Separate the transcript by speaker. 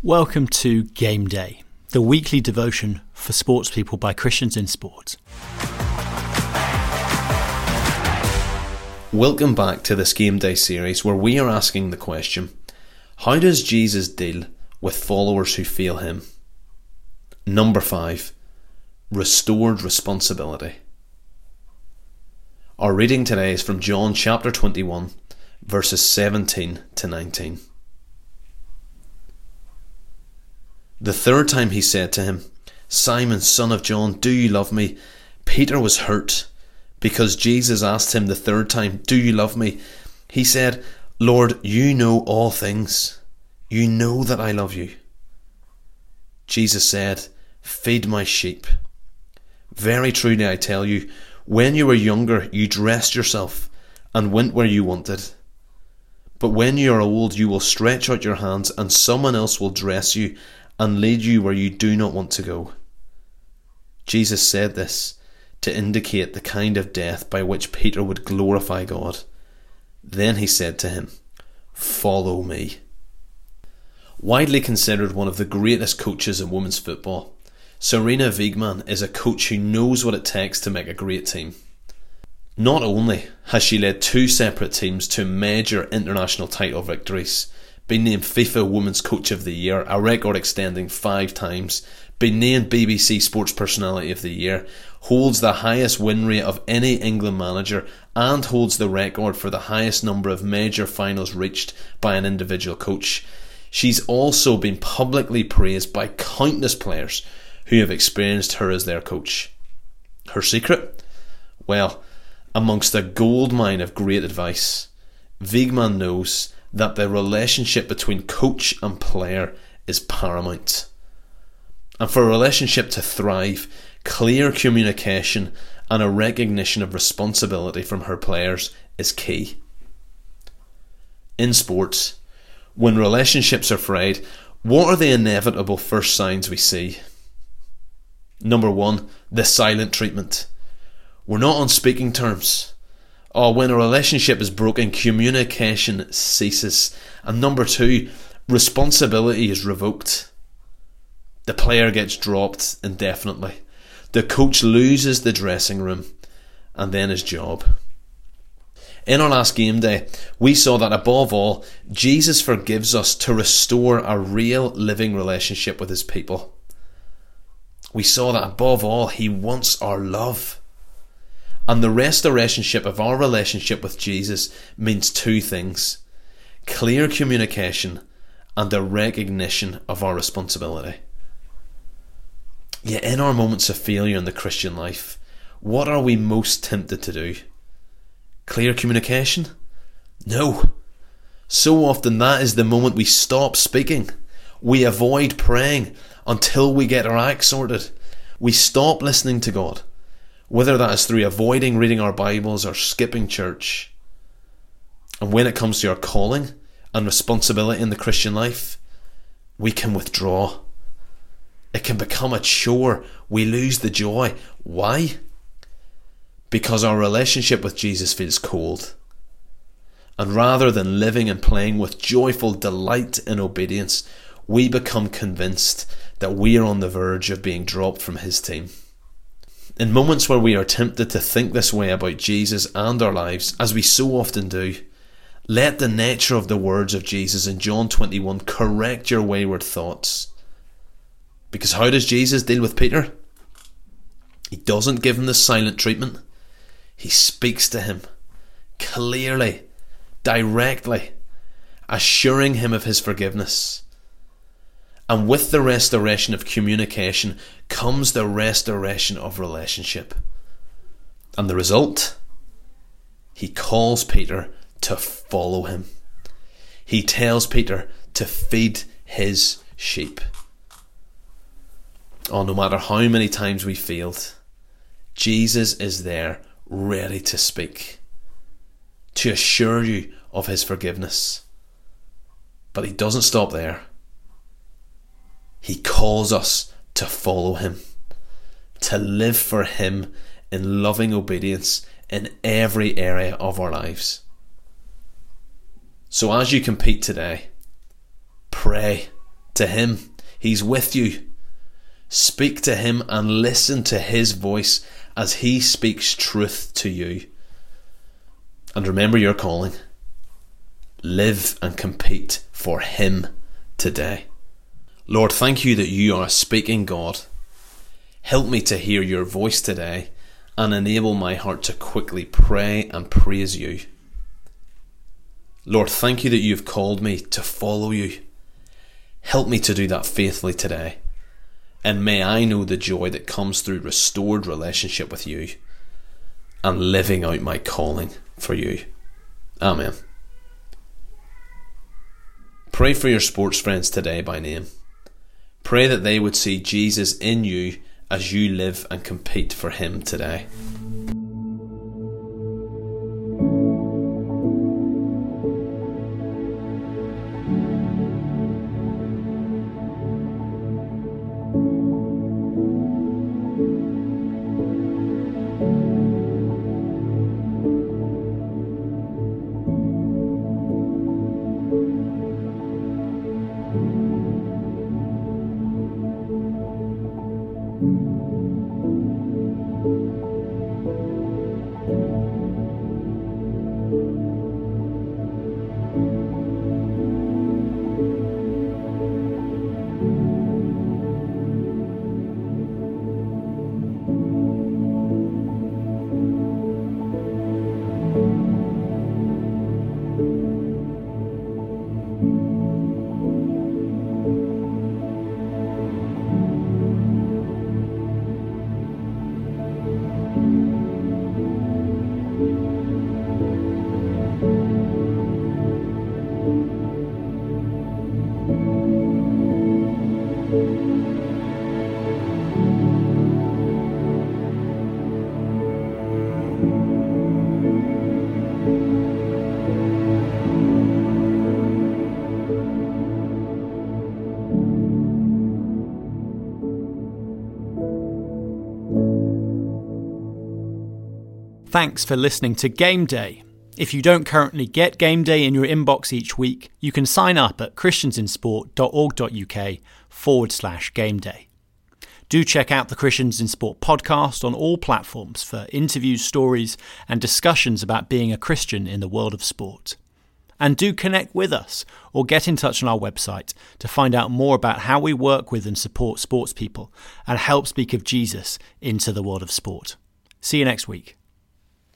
Speaker 1: Welcome to Game Day, the weekly devotion for sports people by Christians in sport.
Speaker 2: Welcome back to this Game Day series where we are asking the question, how does Jesus deal with followers who fail him? Number 5, restored responsibility. Our reading today is from John chapter 21, verses 17 to 19. The third time he said to him, Simon, son of John, do you love me? Peter was hurt because Jesus asked him the third time, do you love me? He said, Lord, you know all things. You know that I love you. Jesus said, feed my sheep. Very truly I tell you, when you were younger, you dressed yourself and went where you wanted. But when you are old, you will stretch out your hands and someone else will dress you and lead you where you do not want to go. Jesus said this to indicate the kind of death by which Peter would glorify God. Then he said to him, follow me. Widely considered one of the greatest coaches in women's football, Sarina Wiegman is a coach who knows what it takes to make a great team. Not only has she led 2 separate teams to major international title victories, been named FIFA Women's Coach of the Year, a record extending 5 times, been named BBC Sports Personality of the Year, holds the highest win rate of any England manager, and holds the record for the highest number of major finals reached by an individual coach. She's also been publicly praised by countless players who have experienced her as their coach. Her secret? Well, amongst a goldmine of great advice, Wiegman knows that the relationship between coach and player is paramount. And for a relationship to thrive, clear communication and a recognition of responsibility from her players is key. In sports, when relationships are frayed, what are the inevitable first signs we see? Number 1, the silent treatment. We're not on speaking terms. When a relationship is broken, communication ceases. And number 2, responsibility is revoked. The player gets dropped indefinitely. The coach loses the dressing room and then his job. In our last game day, we saw that above all, Jesus forgives us to restore a real living relationship with his people. We saw that above all, he wants our love. And the restoration of our relationship with Jesus means 2 things: clear communication and a recognition of our responsibility. Yet in our moments of failure in the Christian life, what are we most tempted to do? Clear communication? No. So often that is the moment we stop speaking. We avoid praying until we get our act sorted. We stop listening to God, whether that is through avoiding reading our Bibles or skipping church. And when it comes to our calling and responsibility in the Christian life, we can withdraw. It can become a chore. We lose the joy. Why? Because our relationship with Jesus feels cold. And rather than living and playing with joyful delight in obedience, we become convinced that we are on the verge of being dropped from his team. In moments where we are tempted to think this way about Jesus and our lives, as we so often do, let the nature of the words of Jesus in John 21 correct your wayward thoughts. Because how does Jesus deal with Peter? He doesn't give him the silent treatment. He speaks to him clearly, directly, assuring him of his forgiveness. And with the restoration of communication comes the restoration of relationship. And the result? He calls Peter to follow him. He tells Peter to feed his sheep. No matter how many times we failed, Jesus is there ready to speak, to assure you of his forgiveness. But he doesn't stop there. He calls us to follow him, to live for him in loving obedience in every area of our lives. So as you compete today, pray, to him. He's with you. Speak to him and listen to his voice as he speaks truth to you. And remember your calling. Live and compete for him today. Lord, thank you that you are a speaking God. Help me to hear your voice today and enable my heart to quickly pray and praise you. Lord, thank you that you've called me to follow you. Help me to do that faithfully today. And may I know the joy that comes through restored relationship with you and living out my calling for you. Amen. Pray for your sports friends today by name. Pray that they would see Jesus in you as you live and compete for him today.
Speaker 1: Thanks for listening to Game Day. If you don't currently get Game Day in your inbox each week, you can sign up at christiansinsport.org.uk/Game Day. Do check out the Christians in Sport podcast on all platforms for interviews, stories, and discussions about being a Christian in the world of sport. And do connect with us or get in touch on our website to find out more about how we work with and support sports people and help speak of Jesus into the world of sport. See you next week.